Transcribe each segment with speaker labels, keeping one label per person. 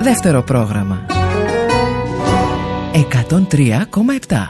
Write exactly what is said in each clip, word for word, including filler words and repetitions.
Speaker 1: Δεύτερο πρόγραμμα εκατόν τρία κόμμα επτά.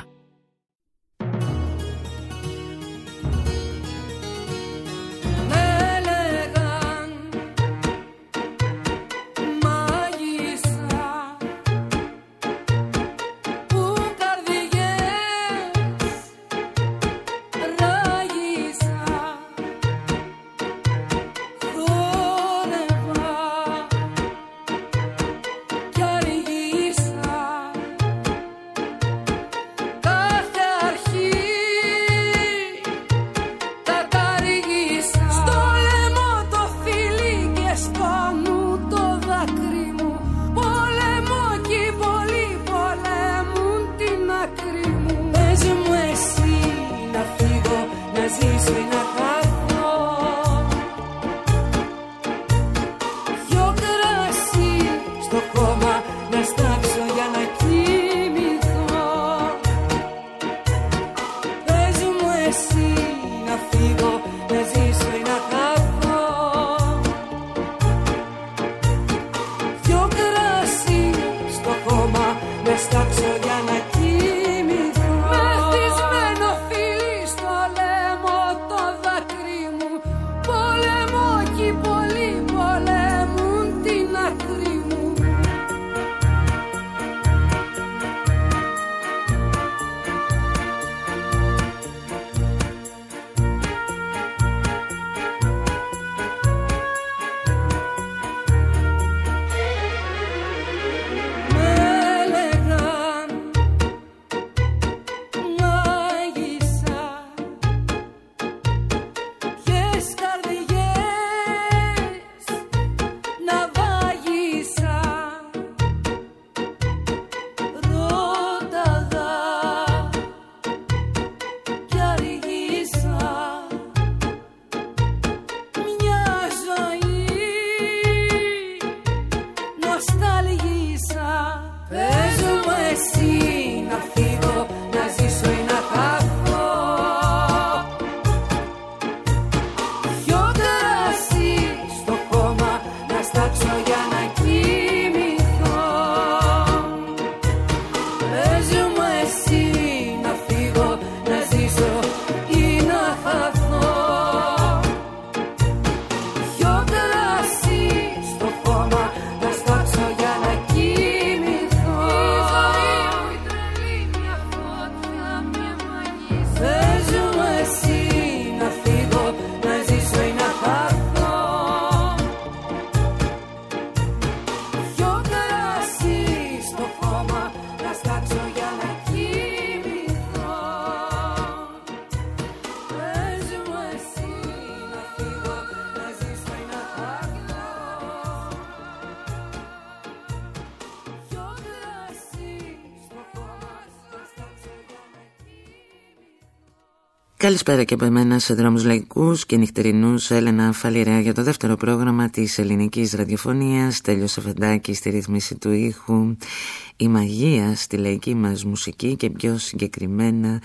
Speaker 2: Καλησπέρα και από εμένα σε δρόμους λαϊκούς και νυχτερινούς. Έλενα Φαλιρέα για το δεύτερο πρόγραμμα της ελληνικής ραδιοφωνίας. Τέλειος Αφεντάκη στη ρύθμιση του ήχου. Η μαγεία στη λαϊκή μας μουσική και πιο συγκεκριμένα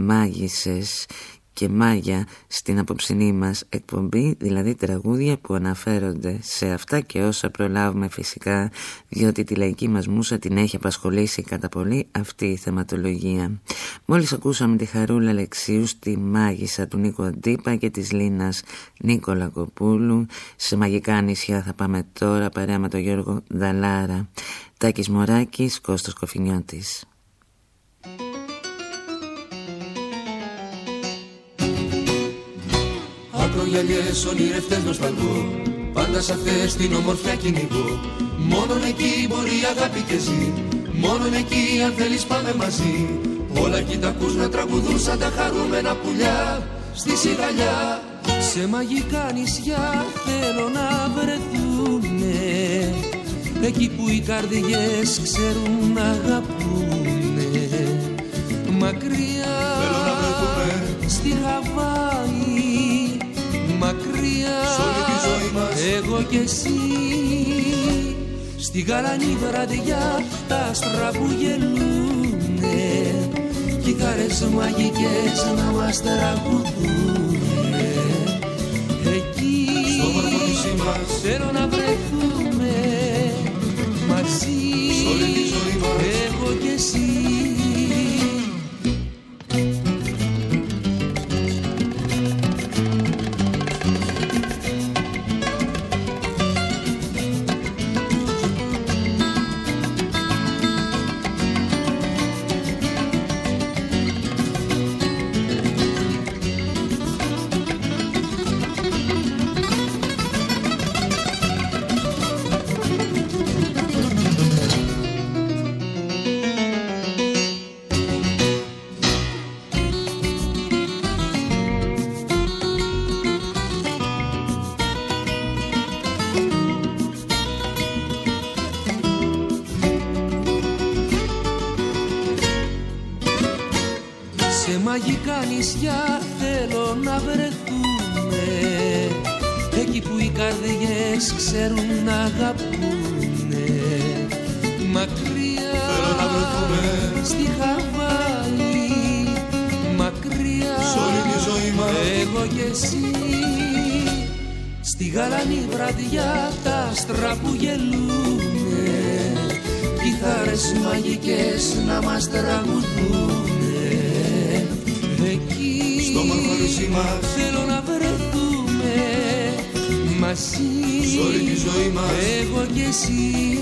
Speaker 2: μάγισσες και μάγια στην απόψινή μας εκπομπή, δηλαδή τραγούδια που αναφέρονται σε αυτά και όσα προλάβουμε φυσικά, διότι τη λαϊκή μας μούσα την έχει απασχολήσει κατά πολύ αυτή η θεματολογία. Μόλις ακούσαμε τη Χαρούλα Αλεξίου στη μάγισσα του Νίκο Αντίπα και της Λίνας Νίκολα Κοπούλου. Σε μαγικά νησιά θα πάμε τώρα παρέα με τον Γιώργο Δαλάρα. Τάκης Μωράκης, Κώστας Κοφινιώτης.
Speaker 3: Ακρογιαλιές ονειρευτές νοσταλγώ, πάντα σ' αυτές την ομορφιά κυνηγώ. Μόνον εκεί μπορεί η αγάπη και ζει, μόνον εκεί αν θέλεις πάμε μαζί. Όλα κι τα ακούς να τραγουδούν σαν τα χαρούμενα πουλιά στη σιγαλιά. Σε μαγικά νησιά θέλω να βρεθούνε, εκεί που οι καρδιές ξέρουν να αγαπούνε. Μακριά θέλω να βρεθούμε στη Χαβάη, μακριά σ' όλη τη ζωή μας εγώ κι εσύ. Στη γαλανή βραδιά τα άστρα που γελούνε, κιθάρες μαγικές να μας τραγουδούνε. Εκεί στο παραδείσι μας θέλω να βρεθούμε, μαζί, σ' όλη τη ζωή μας, εγώ κι εσύ.
Speaker 4: Μαγικά νησιά θέλω να βρεθούμε, εκεί που οι καρδιές ξέρουν να αγαπούνε. Μακριά
Speaker 3: θέλω να βρεθούμε
Speaker 4: στη Χαβάη, μακριά
Speaker 3: σ' όλη τη ζωή μας,
Speaker 4: εγώ κι εσύ. Στη γαλανή βραδιά τα άστρα που γελούνε, κιθάρες μαγικές να μας τραγουδούνε. Εκεί
Speaker 3: στο όμορφο νησί μας
Speaker 4: θέλω να βρεθούμε μαζί,
Speaker 3: σ' όλη τη ζωή μας,
Speaker 4: εγώ κι εσύ.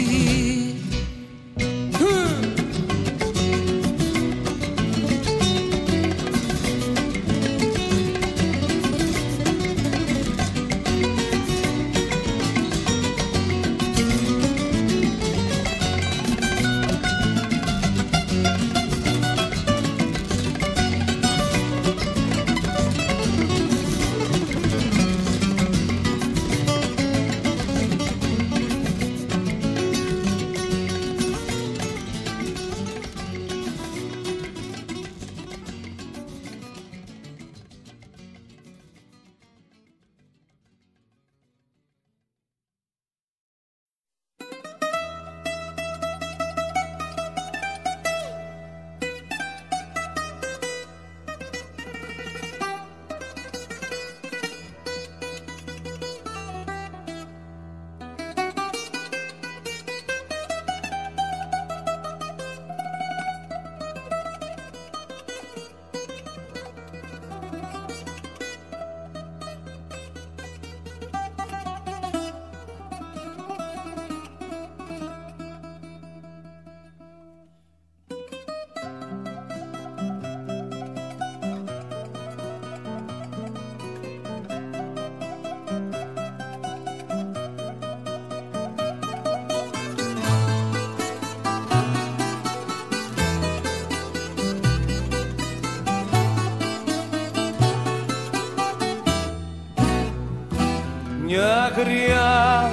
Speaker 5: Μια γριά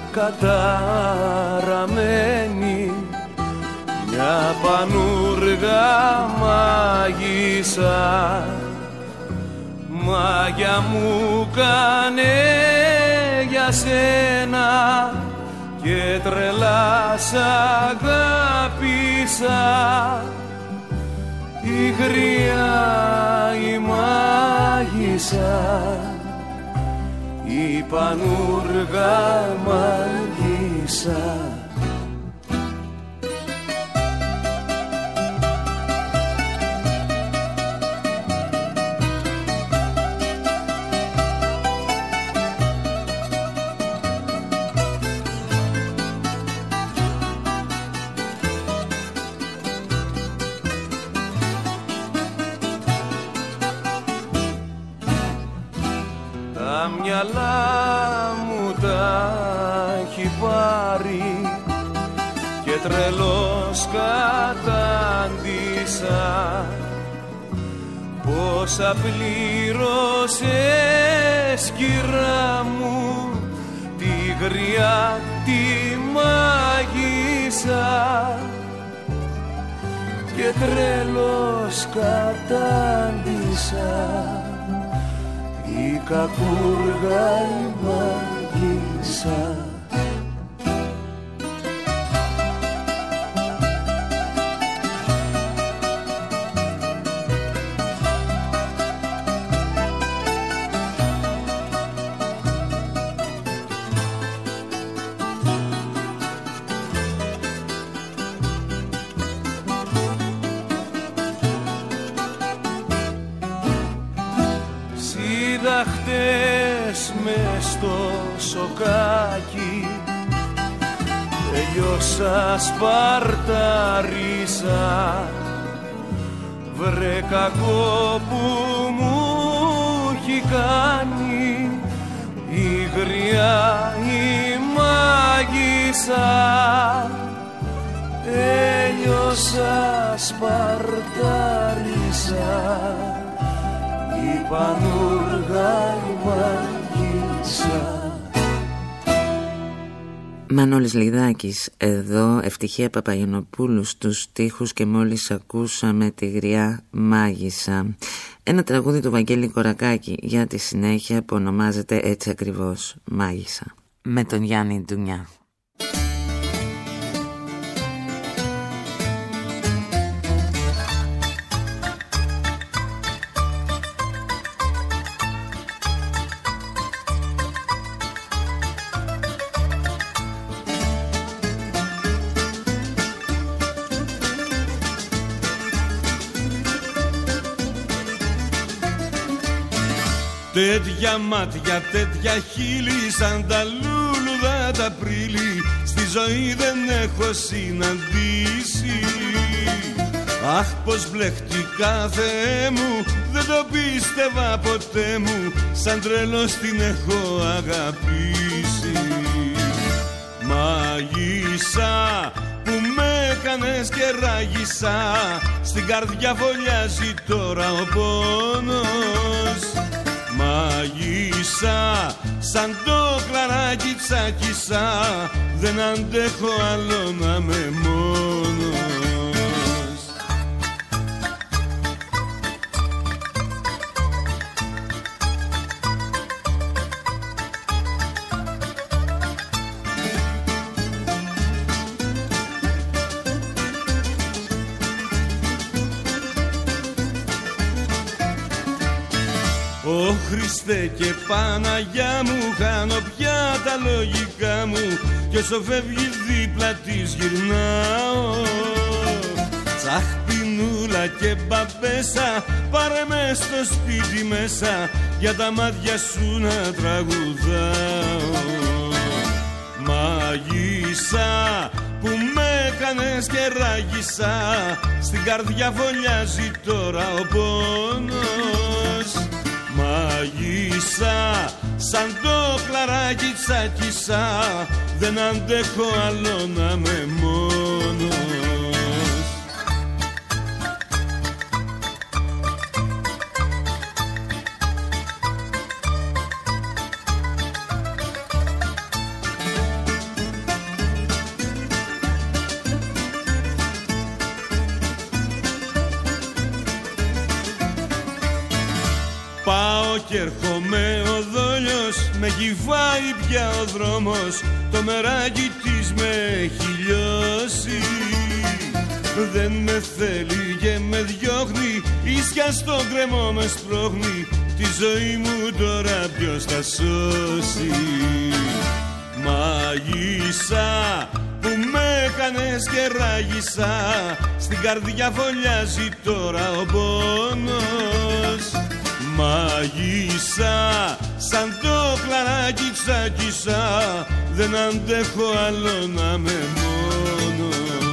Speaker 5: καταραμένη, μια πανούργα μάγισσα, μάγια μου κάνε για σένα και τρελά σ' αγάπησα. Η γριά η μάγισσα, η πανούργα μάγισσα. Τα μυαλά μου τα έχει πάρει και τρελός κατάντησα. Πόσα πλήρωσες, κυρά μου, τη γριά τη μάγισσα, και τρελός κατάντησα. Η κακούργα η μάγισσα. λιδάκι. Τελειώσα, σπαρταρίσα, βρε κακό που μου έχει κάνει η γριά η μάγισσα. Τέλειωσα, σπαρταρίσα, η πανούργα η μάγισσα.
Speaker 2: Μανώλης Λιδάκης εδώ, Ευτυχία Παπαγιανοπούλου στους στίχους και μόλις ακούσαμε τη γριά μάγισσα. Ένα τραγούδι του Βαγγέλη Κορακάκη για τη συνέχεια που ονομάζεται έτσι ακριβώς, Μάγισσα, με τον Γιάννη Ντουνιά.
Speaker 3: Τέτοια μάτια, τέτοια χείλη, σαν τα λούλουδα τα πρίλη, στη ζωή δεν έχω συναντήσει. Αχ, πως μπλεχτικά, Θεέ μου, δεν το πίστευα ποτέ μου, σαν τρελός την έχω αγαπήσει. Μάγισσα που με έκανες και ράγισσα, στην καρδιά φωλιάζει τώρα ο πόνος. Μάγισσα, σαν το κλαράκι τσάκισσα, δεν αντέχω άλλο να με μόνος. Ω Χριστέ και Παναγιά μου, χάνω πια τα λογικά μου, κι όσο φεύγει δίπλα της γυρνάω. Τσαχ πινούλα και μπαμπέσα, πάρε με στο σπίτι μέσα, για τα μάτια σου να τραγουδάω. Μάγισσα που με έκανες και ράγισσα, στην καρδιά φωλιάζει τώρα ο πόνος. Μάγισσα, σαν το κλαράκι τσάκισσα, δεν αντέχω άλλο να με μόνος. Πάω κι έρχομαι ο δόλιος, με έχει φάει πια ο δρόμος, το μεράκι της με έχει λιώσει. Δεν με θέλει και με διώχνει, ίσια στο γκρεμό με σπρώχνει, τη ζωή μου τώρα ποιος θα σώσει. Μάγισσα που με έκανες και ράγισσα, στην καρδιά φωλιάζει τώρα ο πόνος. Μάγισσα, σαν το κλαράκι τσάκισσα, δεν αντέχω άλλο να με μόνος.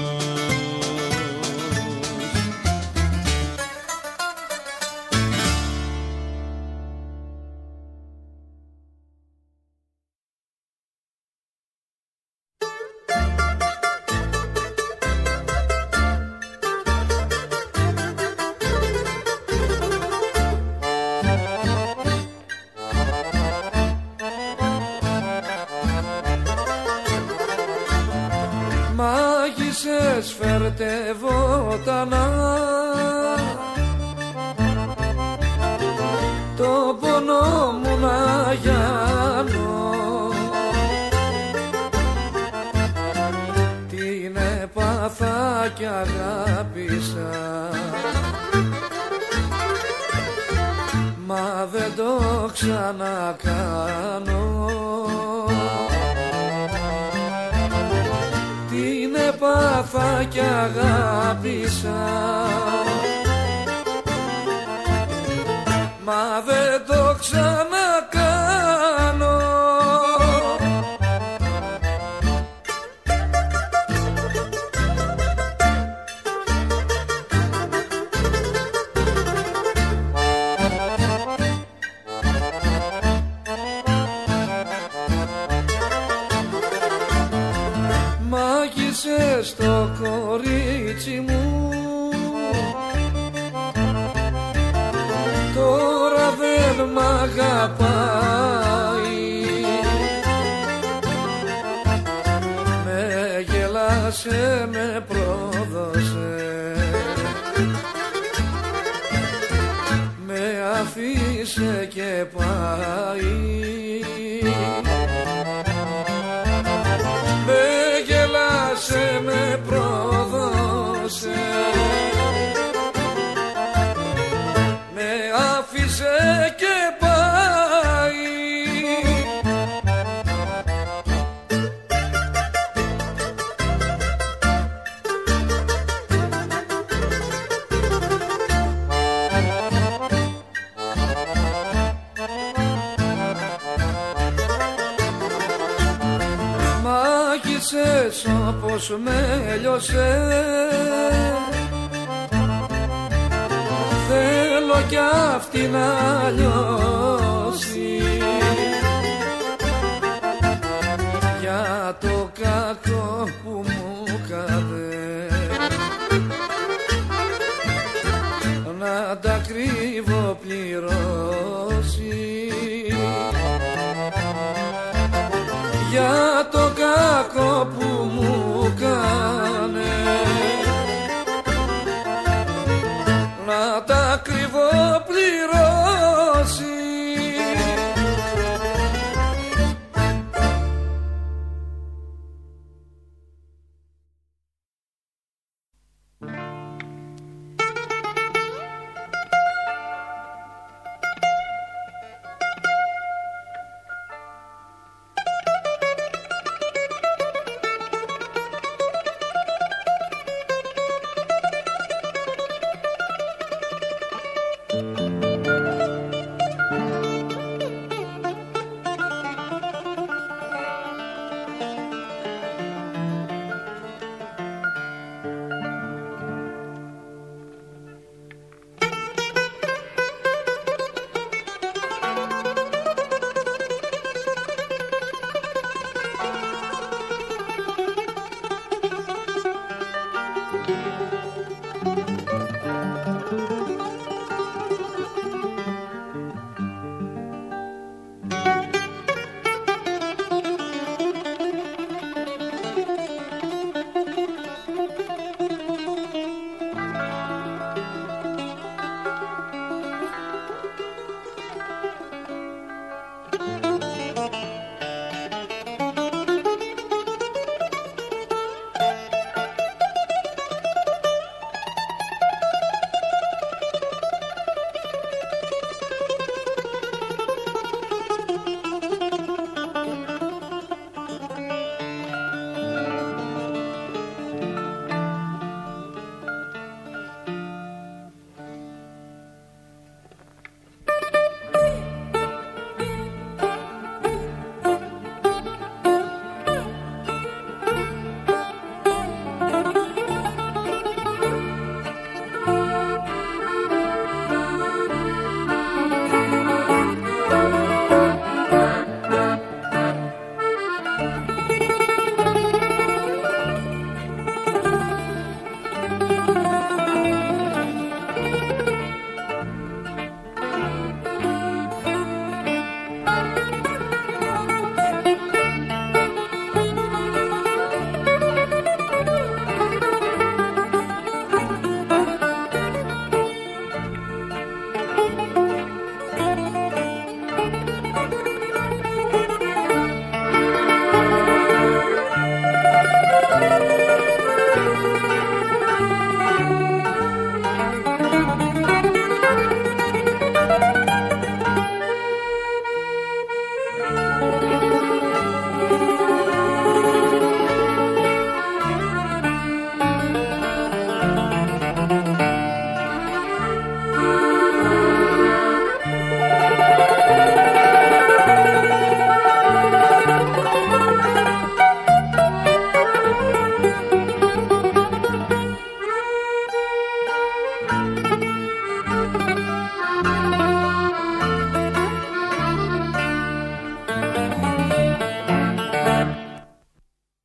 Speaker 4: Μάγισσες φερτευότανα, το πόνο μου να γιάνω, την έπαθα κι αγάπησα, μα δεν το ξανακάνω. Την έπαθα κι αγάπησα, μα δεν το ξανακάνω. μάγισσες το κορίτσι μου, τώρα δεν μ' αγαπάει. Με γελάσε, με πρόδωσε, με αφήσε και πάει. Με γελάσε, με πρόδωσε, με άφησε και πάει. Μάγισσες όπως με λιώσε, θέλω κι αυτή να λιώσει. Για το κακό που μου κάδε, να τα κρύβω πληρώσει. Για το κακό που μου κάνε, να τα κρυβώ πληρώσει.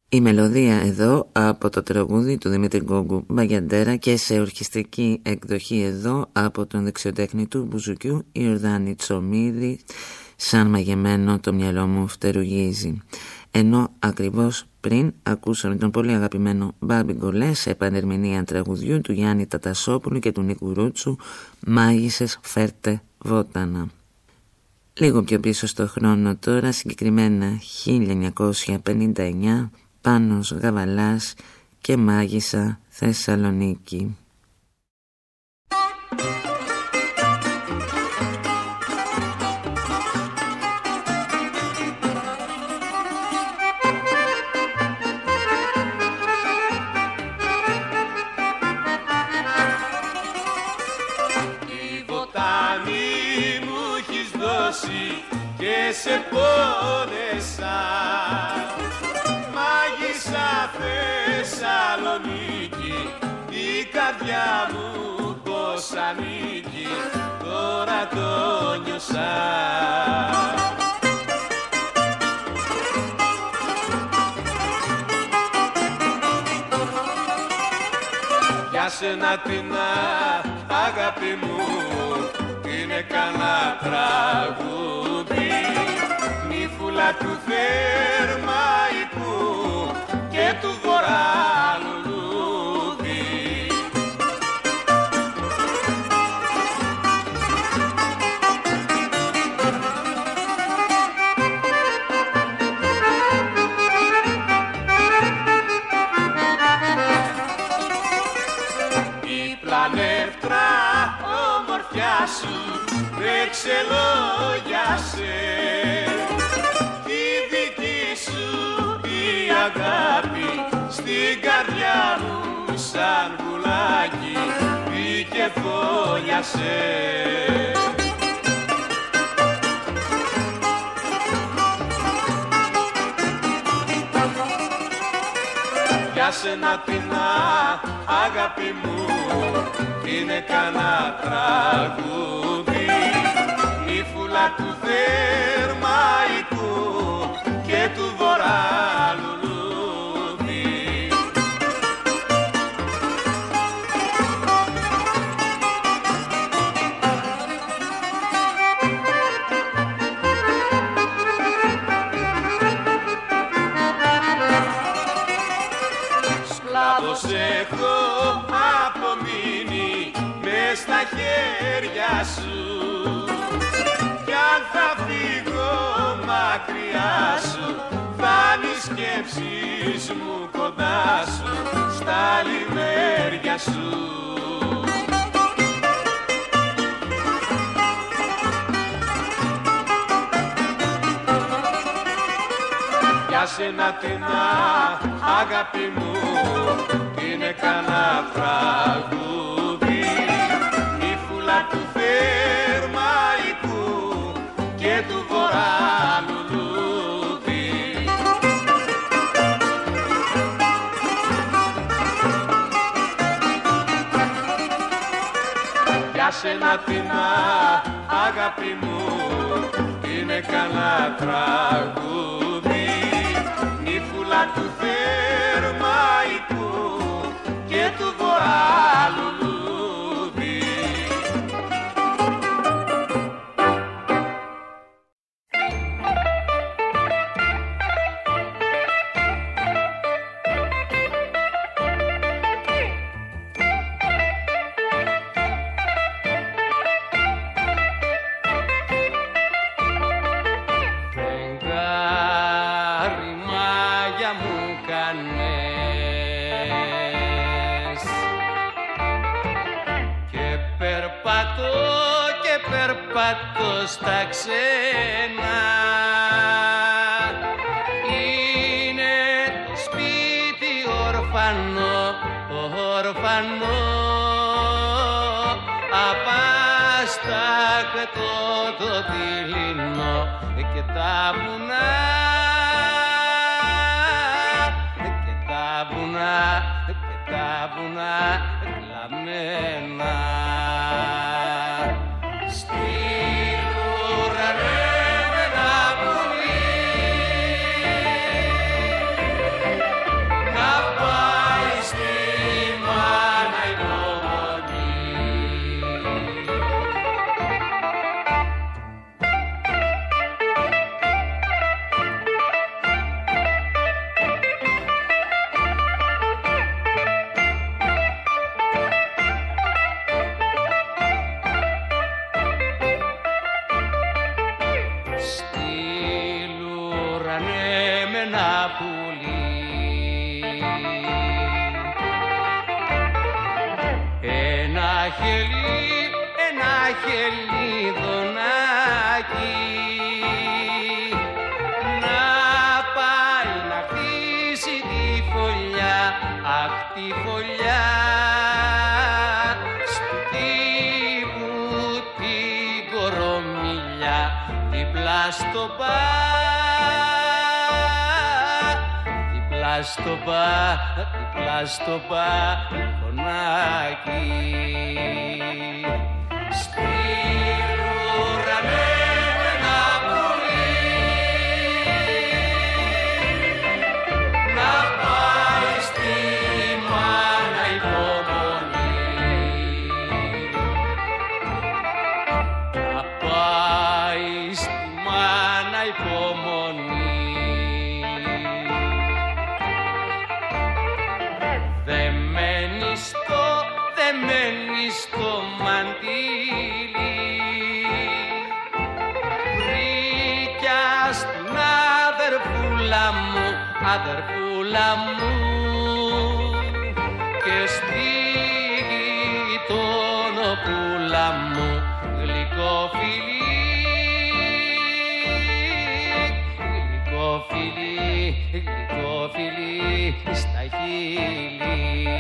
Speaker 2: Η μελωδία εδώ από το τραγούδι του Δημήτρη Γκόγκου Μπαγιαντέρα και σε ορχιστρική εκδοχή εδώ από τον δεξιοτέχνη του μπουζουκιού Ιορδάνη Τσομίδη, σαν μαγεμένο το μυαλό μου φτερουγίζει. Ενώ ακριβώς πριν ακούσαμε τον πολύ αγαπημένο Μπάμπη Γκολέ σε επανερμηνία τραγουδιού του Γιάννη Τατασόπουλου και του Νίκου Ρούτσου, «Μάγισσες φέρτε βότανα». Λίγο πιο πίσω στο χρόνο τώρα, συγκεκριμένα χίλια εννιακόσια πενήντα εννιά, Πάνος Γαβαλάς και Μάγισσα Θεσσαλονίκη.
Speaker 5: Και σε πόνεσα, Μάγισσα Θεσσαλονίκη, η καρδιά μου πως ανήκει, τώρα το νιώσα. Για σένα την αγάπη μου είναι κανένα τραγούδι, νύφουλα του Θερμαϊκού και του Βορρά λουλούδι. Η πλανεύτρα ομορφιά σου δεν ξελόγιασε, τη δική σου η αγάπη στην καρδιά μου σαν βουλάκι μπήκε φόλιασε. Για σένα την αγάπη μου είναι κανένα τραγούδι, νύφουλα του Θερμαϊκού και του Βορρά λουλούδι. Σκλάβος έχω απομείνει μες στα χέρια σου, κι αν θα φύγω μακριά σου θα είναι οι σκέψεις μου κοντά σου στα λιμέρια σου. Για σένα την αγάπη μου είναι κανένα τραγούδι, νύφουλα του Θερμαϊκού και του Βορρά λουλούδι. Για σένα την αγάπη μου είναι κανένα τραγούδι, νύφουλα του Θερμαϊκού και του Βορρά λουλούδι. Στα ξένα είναι το σπίτι ορφανό, ορφανό, απάστακτο το δειλινό και τα βουνά, και τα βουνά, και τα βουνά κλαμμένα.
Speaker 6: πουλί. Ένα χελί, ένα χελιδονάκι να πάει να χτίσει τη φωλιά, αχ τη φωλιά στου τύπου την κορομιλιά, διπλά στο πα, διπλά στο πα, διπλά στο παγωνάκι. Σπήρουρανε ένα πουλί να πάει στη μάνα υπομονή, να πάει στη μάνα υπομονή. Δεμένη στο, δεμένη στο μαντίλι, βρήκια στην αδερφούλα μου, αδερφούλα μου, και στη γειτονοπούλα μου γλυκό φιλί, γλυκό φιλί, γλυκό φιλί στα χείλη.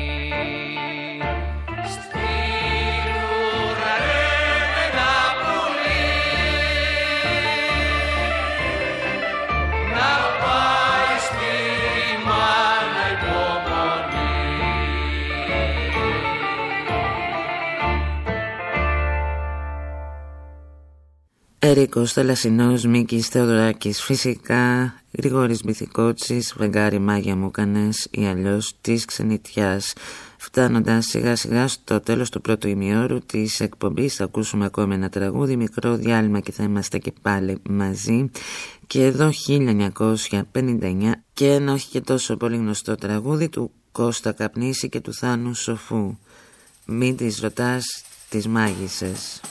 Speaker 2: Ερίκος Θαλασσινός, Μίκης Θεοδωράκης φυσικά, Γρηγόρης Μπιθικότσης, Βεγγάρι Μάγια μου κάνες ή αλλιώς της ξενιτιάς. Φτάνοντας σιγά σιγά στο τέλος του πρώτου ημιώρου της εκπομπής, θα ακούσουμε ακόμα ένα τραγούδι, μικρό διάλειμμα και θα είμαστε και πάλι μαζί. Και εδώ χίλια εννιακόσια πενήντα εννιά και ένα όχι και τόσο πολύ γνωστό τραγούδι του Κώστα Καπνίση και του Θάνου Σοφού. Μην τις ρωτάς τις μάγισσες.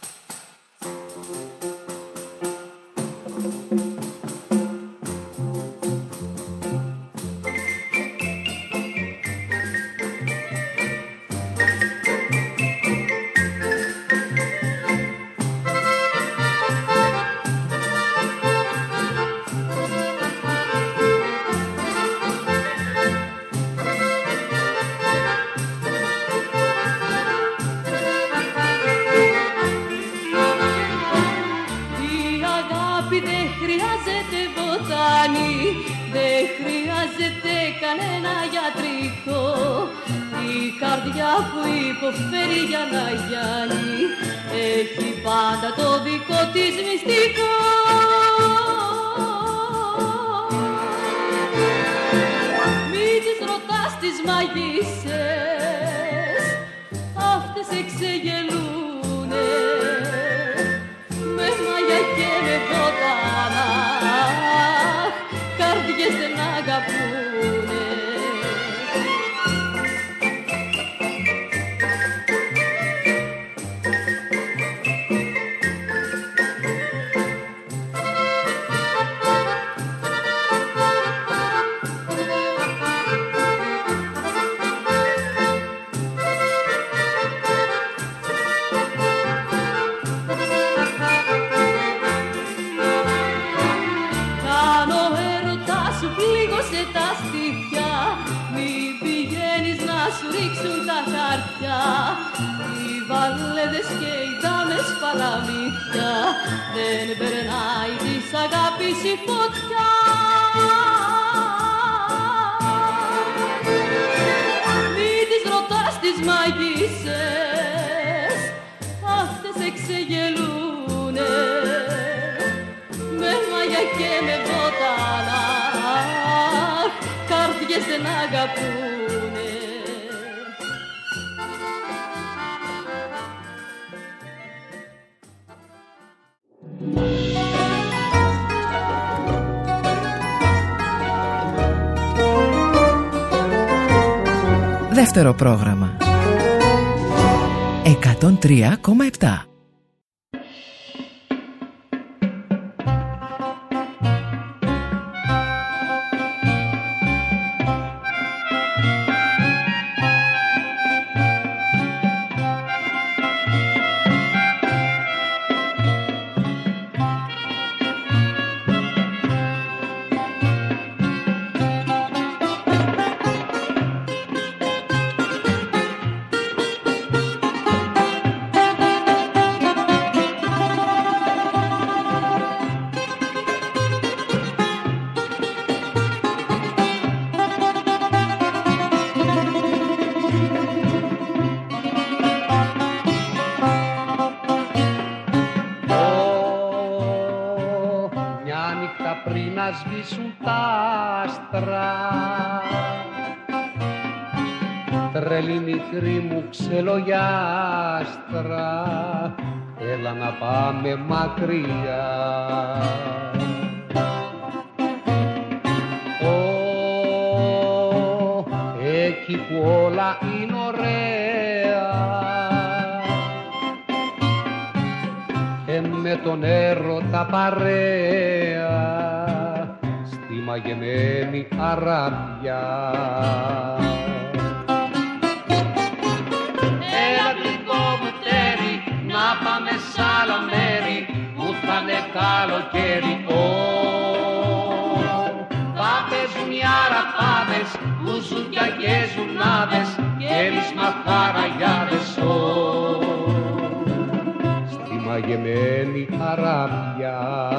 Speaker 7: Που υποφέρει για να γιάνει, έχει πάντα το δικό της μυστικό. Μην τις ρωτάς τις μαγισσές, αυτές εξεγελούνε με μαγιά και με βότανα, καρδιές δεν αγαπούνε. Οι βαλέδες και οι δάμες παλαμίδια, δεν περνάει της αγάπης η φωτιά. Μην τις ρωτάς τις μαγισσές, αυτές εξεγελούνε με μαγιά και με βότανα, καρδιές δεν αγαπούν.
Speaker 1: Δεύτερο πρόγραμμα εκατόν τρία κόμμα επτά.
Speaker 8: τρελή μικρή μου ξελογιάστρα, έλα να πάμε μακριά. Ω, εκεί που όλα είναι ωραία και με τον έρωτα παρέα στη μαγεμένη Αράβια.
Speaker 6: Έλα γλυκό μου τέρι, να πάμε σ' άλλα μέρη που θα είναι καλοκαίρι. Ω, θα παίζουν οι αραπάδες, μπουζούκια και ζουνάδες και εμείς μαθαραγιάδες. Ω,
Speaker 8: στη μαγεμένη Αράβια.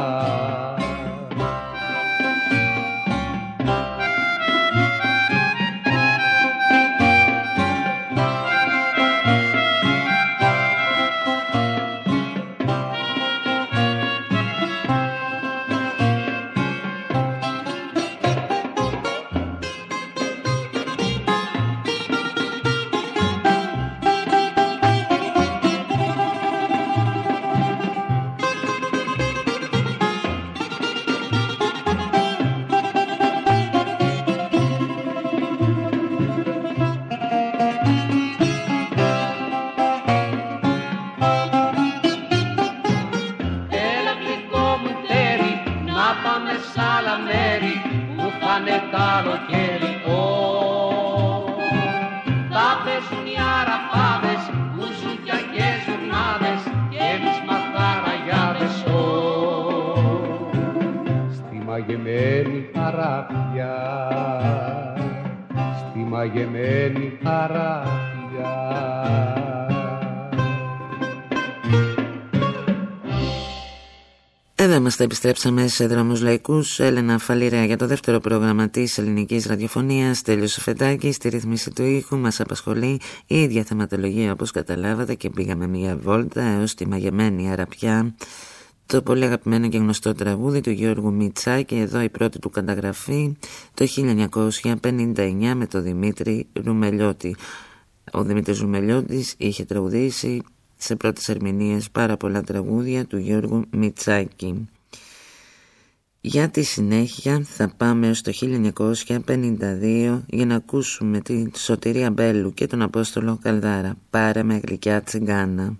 Speaker 2: Εδώ είμαστε, επιστρέψαμε σε Δρόμους Λαϊκούς. Έλενα Φαλιρέα για το δεύτερο πρόγραμμα της ελληνικής ραδιοφωνίας. Τέλειος Σοφεντάκης στη ρύθμιση του ήχου. Μας απασχολεί η ίδια θεματολογία, όπως καταλάβατε, και πήγαμε μια βόλτα έως τη μαγεμένη Αραπιά. Το πολύ αγαπημένο και γνωστό τραγούδι του Γιώργου Μητσάκη, εδώ η πρώτη του καταγραφή το χίλια εννιακόσια πενήντα εννιά με τον Δημήτρη Ρουμελιώτη. Ο Δημήτρης Ρουμελιώτης είχε τραγουδήσει σε πρώτες ερμηνείες πάρα πολλά τραγούδια του Γιώργου Μητσάκη. Για τη συνέχεια θα πάμε έως το χίλια εννιακόσια πενήντα δύο για να ακούσουμε τη Σωτηρία Μπέλου και τον Απόστολο Καλδάρα. Πάρε με γλυκιά τσιγκάνα.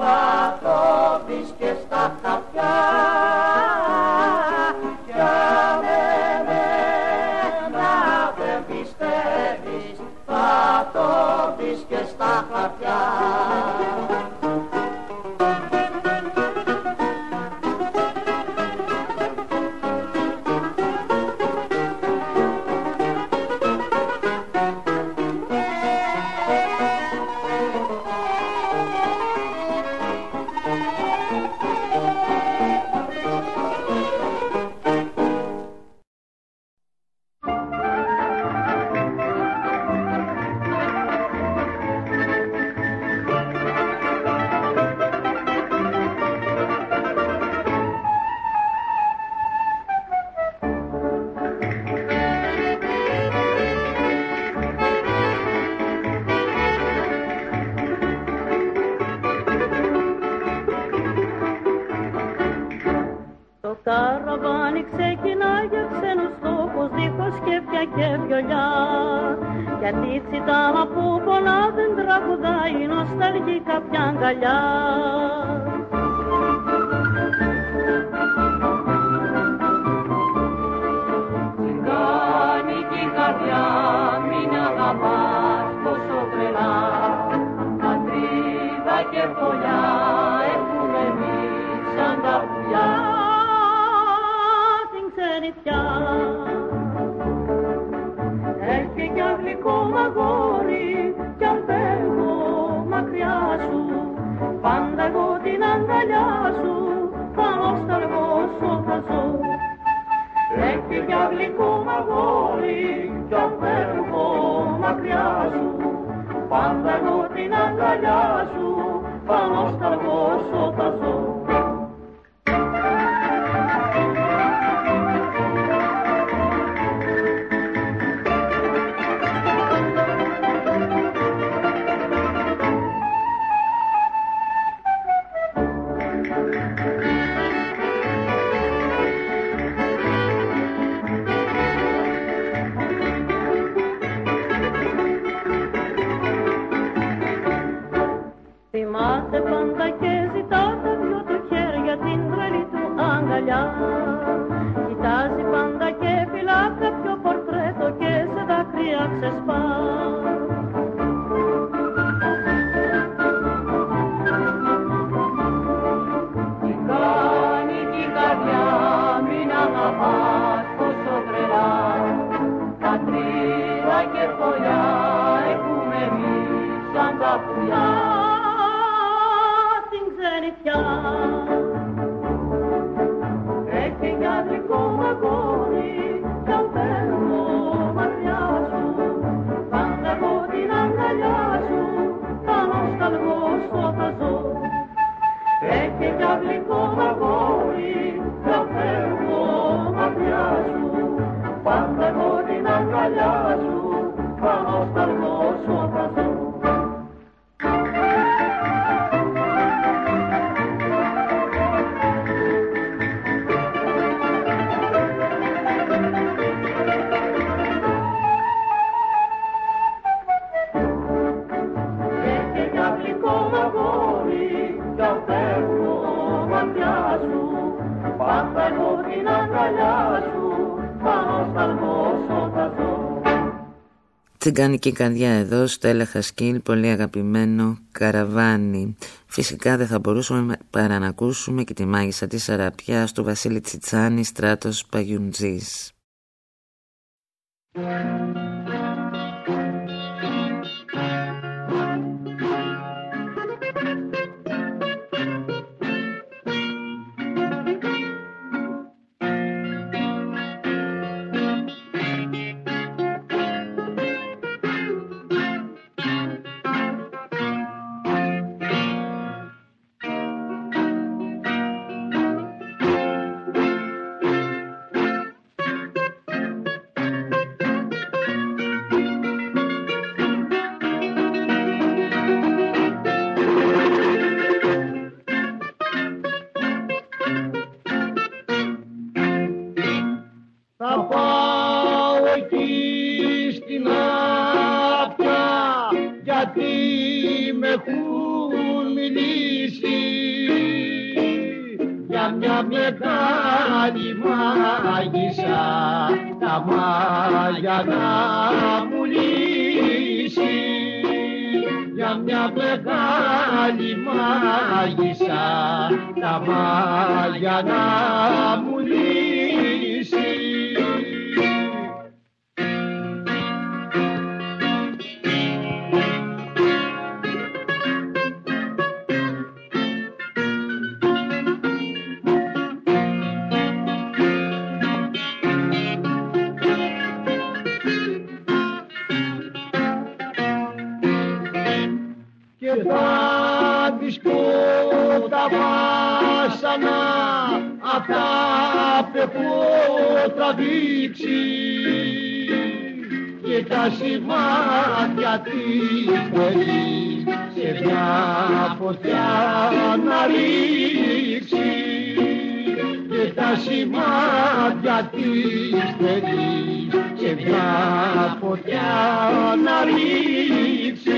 Speaker 6: θα το δεις και στα χαρτιά. Κι αν εμένα δεν πιστεύεις, θα το δεις και στα χαρτιά.
Speaker 7: Καραβάνι ξεκινά για ξένους στόχους, δίχως σκέφια και βιολιά. Γιατί τσιτάμα που πολλά δεν τραγουδάει, νοσταλγικά πια αγκαλιά. Τσιγκάνικη καρδιά, μην αγαπάς τόσο τρελά. Πατρίδα και φωλιά έχουμε εμείς σαν τα πουλιά. Έχει κι αγγλικό μαγόρι κι αν φεύγω μακριά σου, πάντα εγώ την αγκαλιά σου θα νοσταλγώσω θα ζω. Έχει κι αγγλικό μαγόρι κι αν φεύγω μακριά σου, πάντα εγώ την αγκαλιά σου θα νοσταλγώσω θα ζω. Θυμάται πάντα και ζητά τα δυο του χέρια την τρελή του αγκαλιά. Κοιτάζει πάντα και φυλά κάποιο πορτρέτο και σε δάκρυα ξεσπά. Τι κάνει την καρδιά, μην αγαπάς τόσο τρελά. Πατρίδα και φωλιά έχουμε εμείς σαν τα πουλιά. Έχει κι αγγλικό μαγόρι κι αν φεύγω μακριά σου, πάντα εγώ την αγκαλιά σου θα νοσταλγώσω θα ζω. Έχει κι αγγλικό μαγόρι κι αν φεύγω μακριά σου, πάντα εγώ την αγκαλιά σου θα νοσταλγώσω θα ζω.
Speaker 2: Τσιγκάνικη καρδιά εδώ στο Έλεχα Σκύλ, πολύ αγαπημένο Καραβάνι. Φυσικά δεν θα μπορούσαμε παρά να ακούσουμε και τη μάγισσα της Αραπιάς του Βασίλη Τσιτσάνη, Στράτος Παγιουντζής.
Speaker 9: μια μεγάλη μάγισσα τα μάγια να μου λύσει. Για μια μεγάλη μάγισσα τα μάγια να μου λύσει. Και θα της πω τα βάσανα αυτά που θα δείξει και τα σημάδια της θέλει σε μια φωτιά να ρίξει και τα σημάδια της θέλει σε μια φωτιά να ρίξει.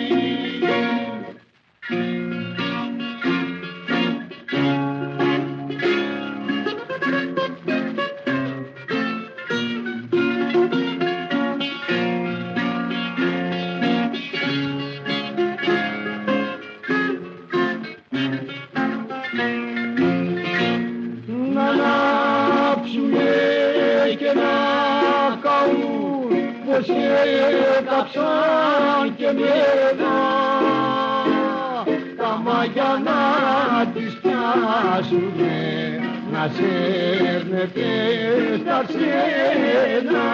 Speaker 9: Να ανάψουνε και να καούν πως έκαψαν και μένα τα μάγια να τις πιάσουνε να σέρνετε στα ξένα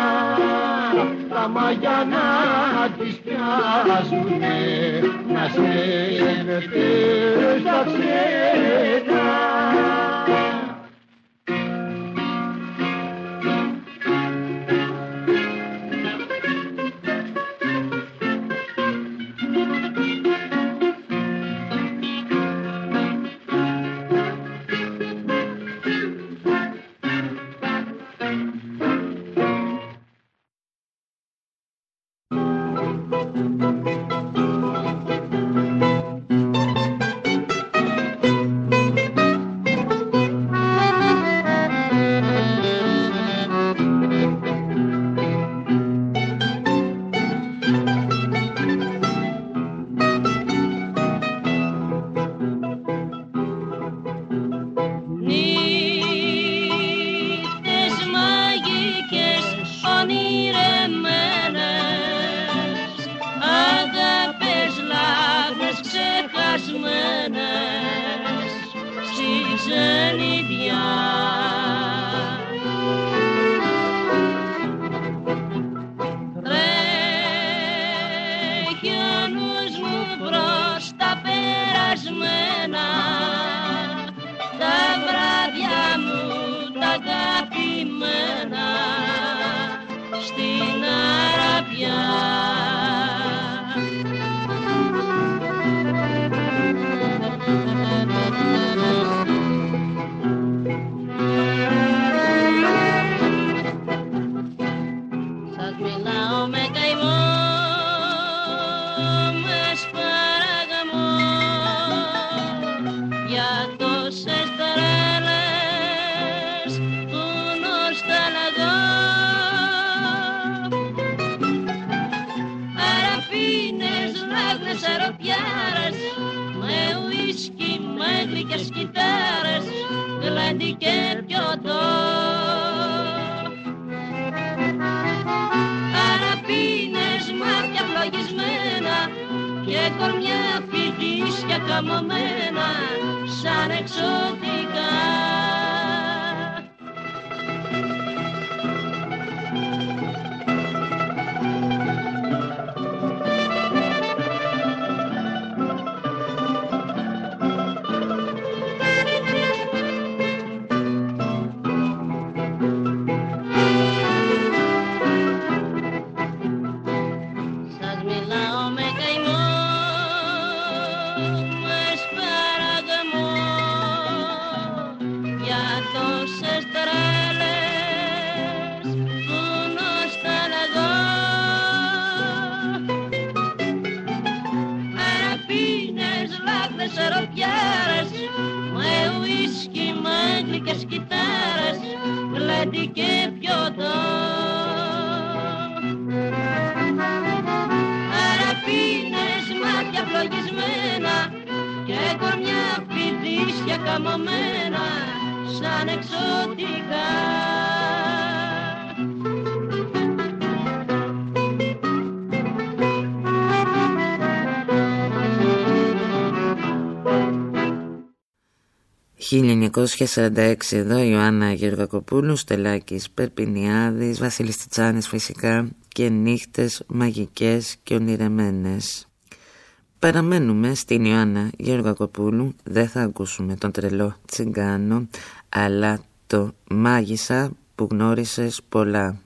Speaker 9: τα μάγια να τις πιάσουνε να σέρνετε στα ξένα.
Speaker 10: Παραγαμό
Speaker 7: μπουκέτι και πιωτό. Αραπίνες, μάτια φλογισμένα και κορμιά πηδήσια καμωμένα σαν εξωτικά.
Speaker 2: χίλια εννιακόσια σαράντα έξι εδώ Ιωάννα Γεωργακοπούλου, Στελάκης Περπινιάδης, Βασίλης Τιτσάνης φυσικά και νύχτες μαγικές και ονειρεμένες. Παραμένουμε στην Ιωάννα Γεωργακοπούλου, δεν θα ακούσουμε τον τρελό τσιγκάνο αλλά το μάγισσα που γνώρισες πολλά.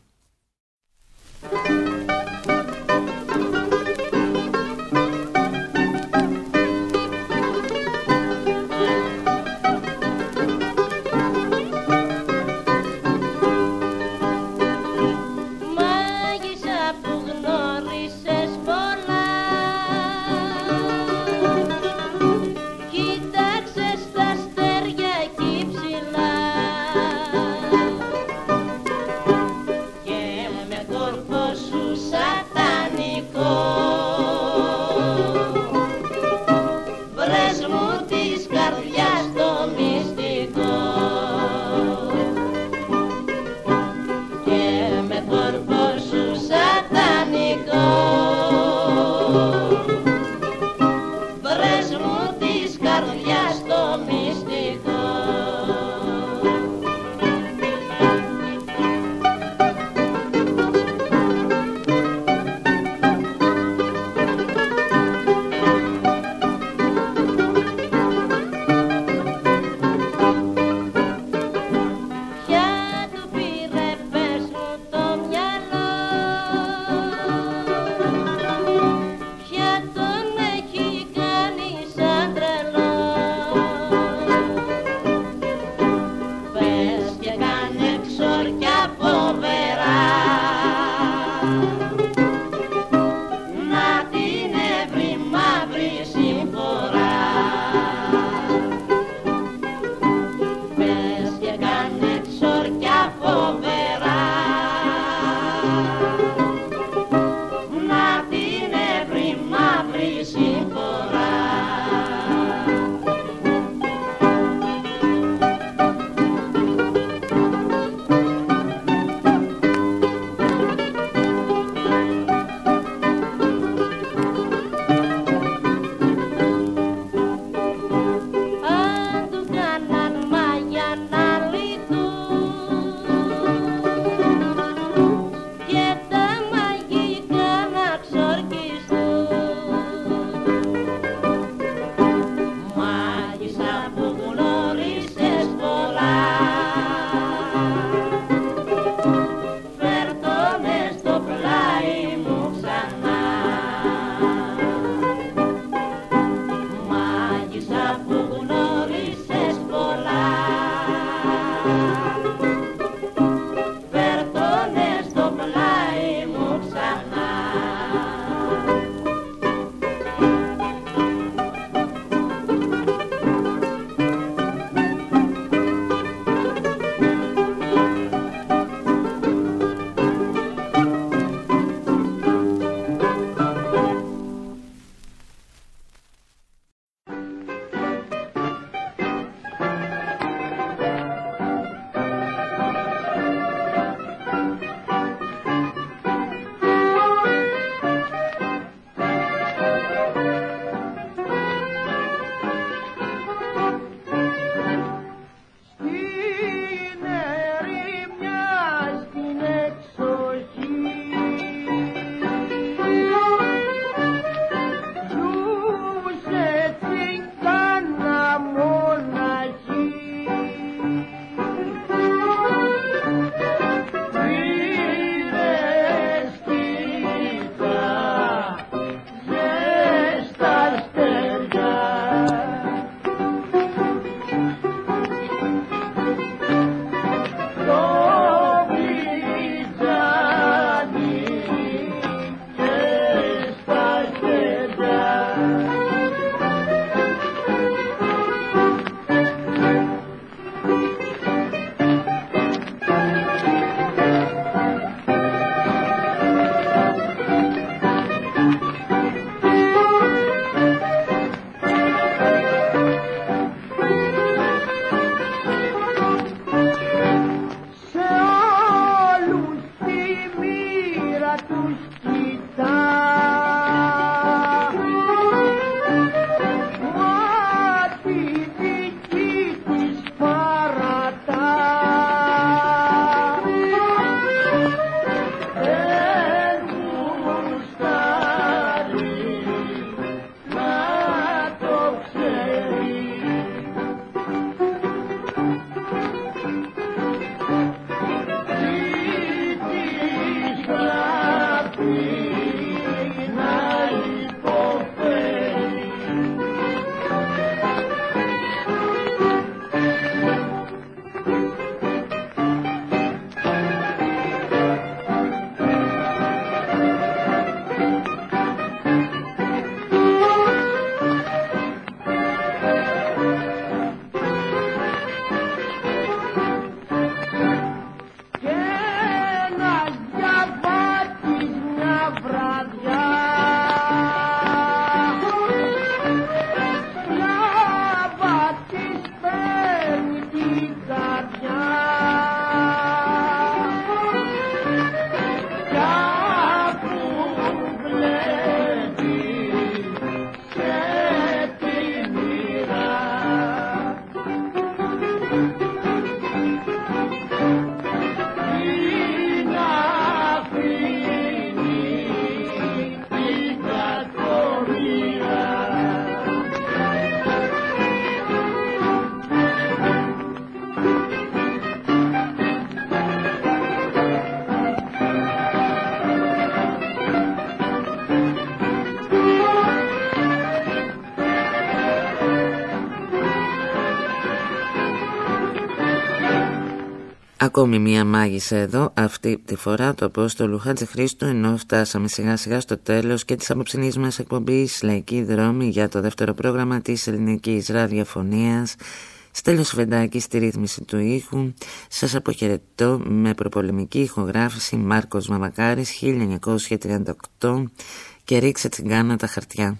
Speaker 2: Ακόμη μία μάγισσα εδώ, αυτή τη φορά το Απόστολου Χατζηχρήστου, ενώ φτάσαμε σιγά σιγά στο τέλος και της απόψινής μας εκπομπής Λαϊκή Δρόμη για το δεύτερο πρόγραμμα της ελληνικής ραδιοφωνίας. Στέλιος Σοφεντάκης στη ρύθμιση του ήχου. Σας αποχαιρετώ με προπολεμική ηχογράφηση Μάρκος Μαμακάρης χίλια εννιακόσια τριάντα οκτώ και ρίξε τσιγκάνα τα χαρτιά.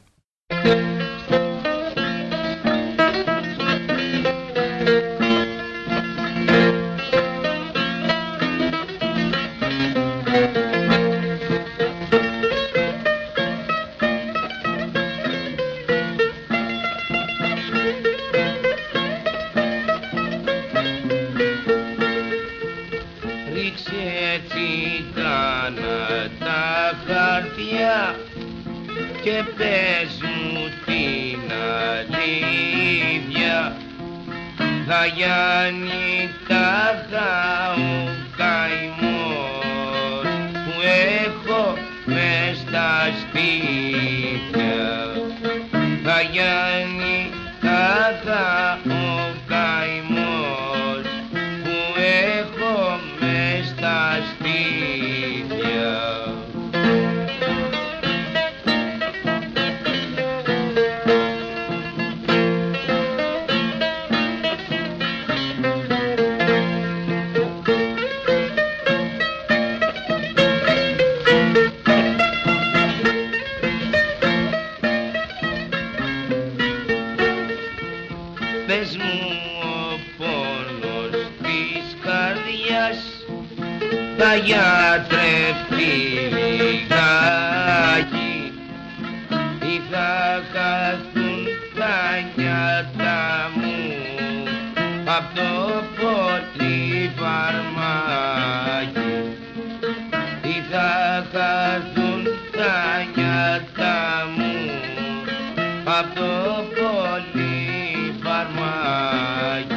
Speaker 10: Και πες μου την αλήθεια, θα Γιάννη τάχα ο καημός που έχω μες στα σπίτια. Θα Γιάννη τάχα ο καημός που έχω μες στα σπίτια. Θα γιατρευτεί λιγάκι ή θα χαθούν τα νιάτα μου απ' το πολυφαρμάκι, ή θα χαθούν τα νιάτα μου απ' το πολυφαρμάκι.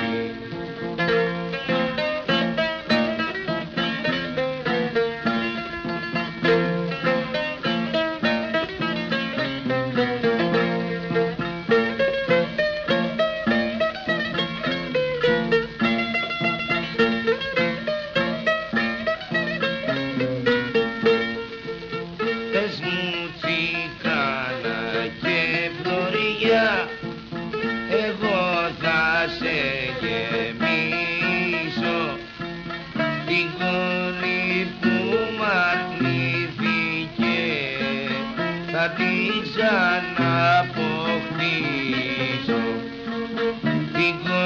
Speaker 10: Ξαναποκτήσω την